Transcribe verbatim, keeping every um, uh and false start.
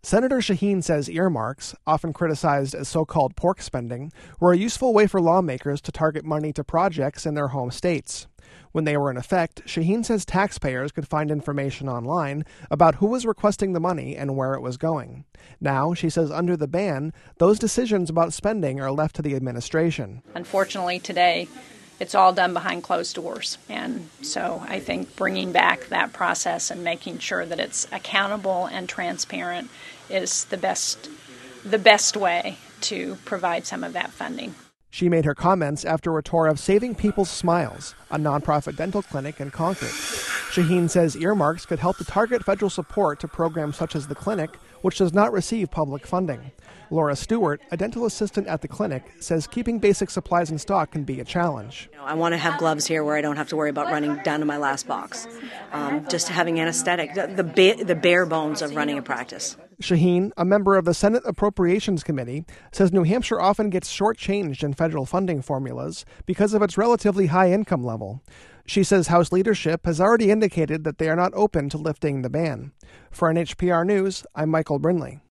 Senator Shaheen says earmarks, often criticized as so-called pork spending, were a useful way for lawmakers to target money to projects in their home states. When they were in effect, Shaheen says taxpayers could find information online about who was requesting the money and where it was going. Now, she says under the ban, those decisions about spending are left to the administration. Unfortunately, today, it's all done behind closed doors. And so I think bringing back that process and making sure that it's accountable and transparent is the best, the best way to provide some of that funding. She made her comments after a tour of Saving People's Smiles, a nonprofit dental clinic in Concord. Shaheen says earmarks could help to target federal support to programs such as the clinic, which does not receive public funding. Laura Stewart, a dental assistant at the clinic, says keeping basic supplies in stock can be a challenge. I want to have gloves here where I don't have to worry about running down to my last box. Um, just having anesthetic, the, the, ba- the bare bones of running a practice. Shaheen, a member of the Senate Appropriations Committee, says New Hampshire often gets shortchanged in federal funding formulas because of its relatively high income level. She says House leadership has already indicated that they are not open to lifting the ban. For N H P R News, I'm Michael Brinley.